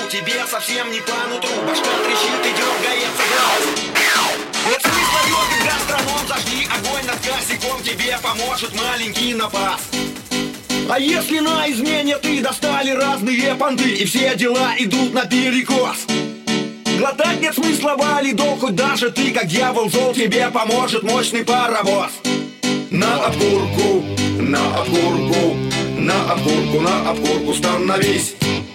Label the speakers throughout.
Speaker 1: тебе совсем не по нутру. Башка трещит и дергается глаз. Вот смысл йоги, гастроном, зажги огонь над косяком, тебе поможет маленький напас. А если на измене ты достали разные понты, и все дела идут наперекос? Глотать нет смысла, вали дол, хоть даже ты, как дьявол зол, тебе поможет мощный паровоз. На обкурку, на обкурку, на обкурку, на обкурку становись.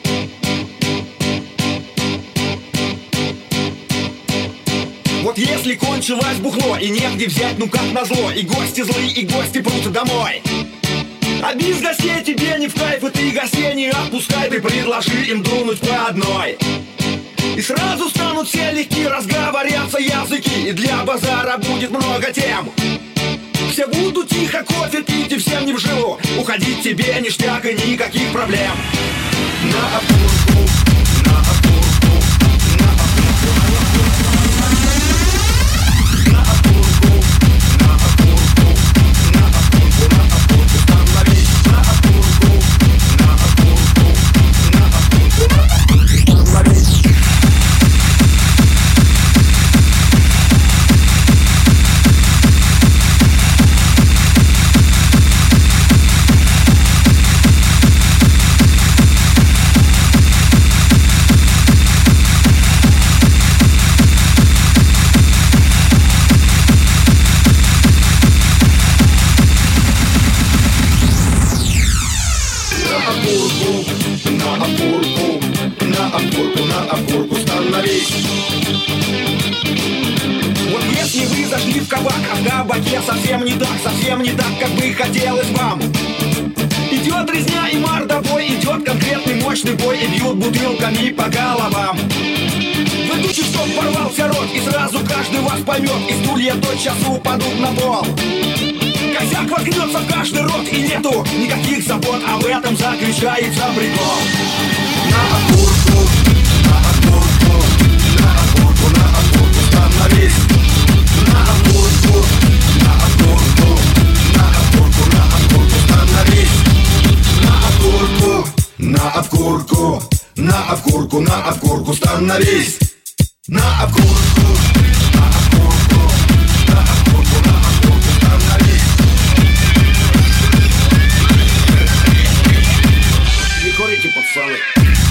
Speaker 1: Вот если кончилось бухло и негде взять, ну как назло, и гости злые, и гости прут домой, а без гостей тебе не в кайф, и ты гостей не отпускай, ты предложи им дунуть по одной. И сразу станут все легки, разговорятся языки, и для базара будет много тем. Все будут тихо кофе пить и всем не вживу, уходить тебе ништяк и никаких проблем. На обкурку, на обкурку, на обкурку, на обкурку, на обкурку, на обкурку, на обкурку становись. На обкурку, на обкурку, на обкурку, на обкурку становись. Вот если вы зашли в кабак, а в кабаке совсем не так, как бы хотелось вам. Идет резня и мордобой, идет конкретный мощный бой, и бьют бутылками по головам. Ведущий стоп порвался рот, и сразу каждый вас поймет, и стулья тотчас упадут на пол. Косяк воткнется в каждый рот, и нету никаких забот, а в этом заключается прикол. На обкурку, на обкурку, на обкурку, на обкурку становись. На обкурку, на обкурку, на обкурку, на обкурку становись. На обкурку, на обкурку, на обкурку, на обкурку становись. На обкурку, на обкурку, на обкурку, на обкурку становись. Не курите, пацаны.